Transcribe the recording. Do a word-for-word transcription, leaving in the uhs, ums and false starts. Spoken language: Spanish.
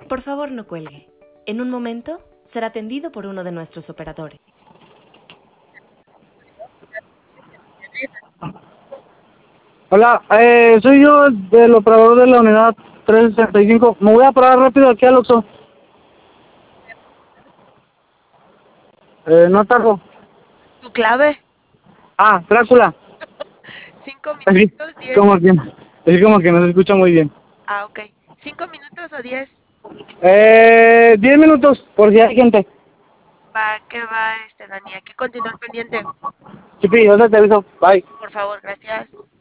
Por favor, no cuelgue. En un momento será atendido por uno de nuestros operadores. Hola, eh, soy yo del operador de la unidad trescientos sesenta y cinco. Me voy a parar rápido aquí al Oxxo. Eh, no tardo. ¿Tu clave? Ah, Drácula. ¿Cinco Así, minutos, diez? como que, así como que no se escucha muy bien. Ah, ok. ¿Cinco minutos o diez? Eh, diez minutos, por si hay gente. Va, que va, este, Dani. Hay que continuar pendiente. Chipi, ¿dónde te aviso? Bye. Por favor, gracias.